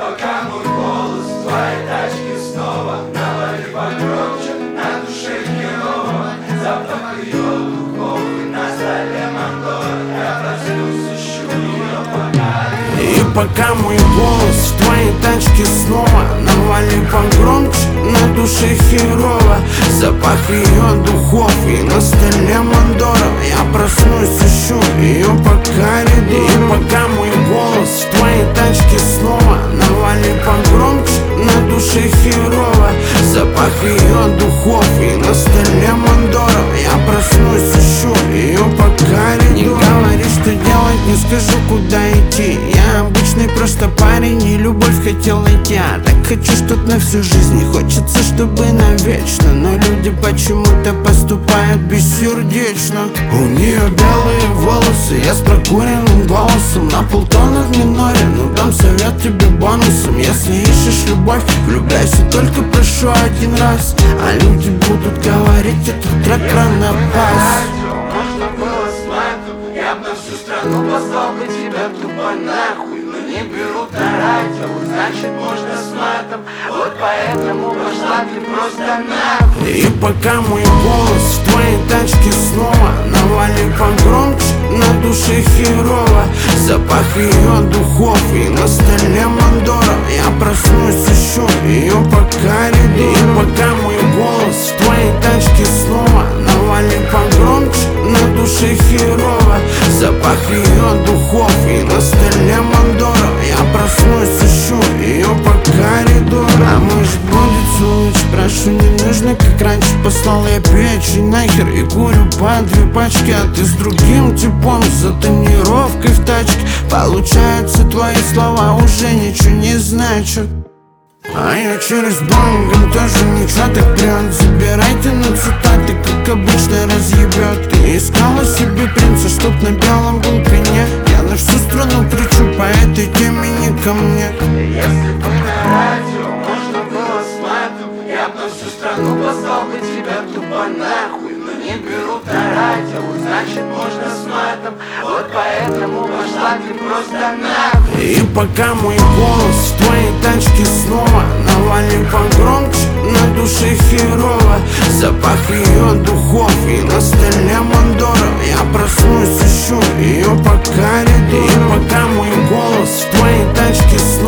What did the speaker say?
пока мой голос в твоей тачке снова навали погромче, на душе херово. Запах ее духов и на столе Мандора. Я проснусь, ищу ее пока. И пока мой голос в твоей тачке снова навали погромче, на душе херово. Запах ее духов и на столе Мандора. Я проснусь, ищу ее по коридору. И пока мой голос в твоей тачке снова навали погромче, на душе херово. Запах ее духов и на столе Мандора. Я проснусь, ищу ее по коридору. Не говори, что делать, не скажу, куда идти. Я обычный просто парень и любовь хотел найти. А так хочу что-то на всю жизнь, не хочется, чтобы навечно. Но люди почему-то поступают бессердечно. У нее белые волосы, я с прокуренным голосом. На полтона в миноре, ну дам совет тебе бонусом. Если ищешь любовь, влюбляйся, только прошу один раз. А люди будут говорить, этот трек рано пас. Можно было с матом, я б на всю страну послал бы тебя тупо нахуй. Но не берут на радио, значит можно с матом. Вот поэтому пошла ты просто нахуй. И пока мой голос в твоей тачке снова навали погромче, на душе херово. Запах ее духов и на столе Мандора. Я проснусь, ищу ее по коридору. И пока мой голос в твоей тачке снова навали погромче, на душе херово. Запах ее духов и на столе Мандора. Я проснусь, ищу ее по коридору. А может будет лучше, прошу, не нужно как раньше. Послал я печень нахер и курю по 2 пачки. А ты с другим типом за тонировкой в тачке. Получается, твои слова уже ничего не значат. А я через бангом тоже ничего так прям. Забирайте на цитаты, как обычно разъебет. Ты искала себе принца, чтоб на белом был коне. Я на всю страну кричу, по этой теме не ко мне. Если бы на радио можно было с матом, я б на всю страну послал бы тебя тупо нахуй. Но не берут на радио, значит можно с матом. Вот поэтому пошла ты просто нахуй. И пока мой голос в твоей тачке снова навали погромче, на душе херово. Запах ее духов и на столе Мандора. Я проснусь, ищу ее по коридору. И пока мой голос в твоей тачке снова